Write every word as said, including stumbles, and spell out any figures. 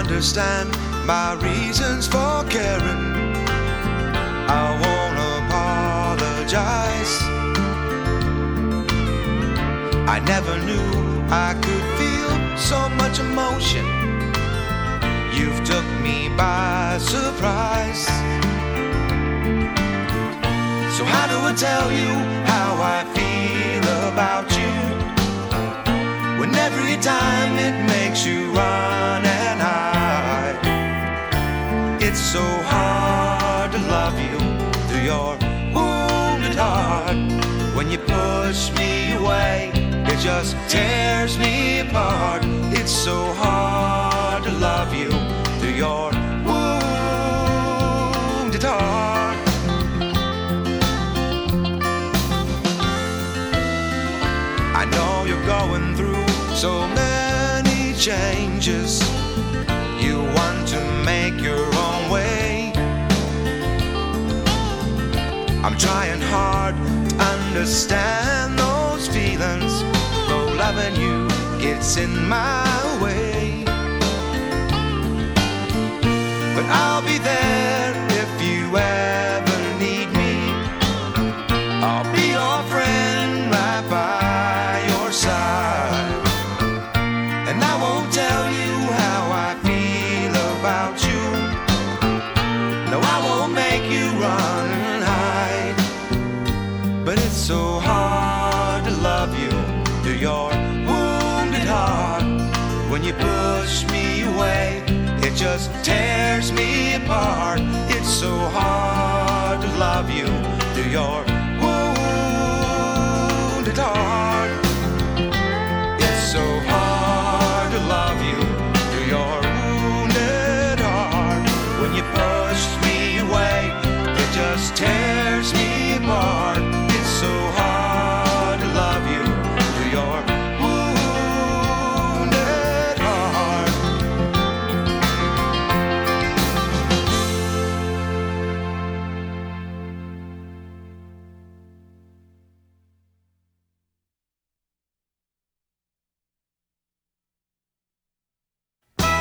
understand my reasons for caring. I won't apologize. I never knew I could feel so much emotion. You've took me by surprise. So how do I tell you how I feel about you, when every time it makes you run and hide? It's so hard to love you through your wounded heart. When you push me away, it just tears me apart. It's so hard to love you through your wounded heart. I know you're going through so many changes. You want to make your own way. I'm trying hard to understand those feelings, though loving you gets in my way. But I'll be there if you ever need me. I'll be your friend right by your side. And I won't tell you how I feel about you. No, I won't make you run and hide. But it's so hard to love you through your wounded heart. When you push me away, it just tears me apart. It's so hard to love you through your wounded heart. It's so hard to love you through your wounded heart. When you push me away, it just tears me apart.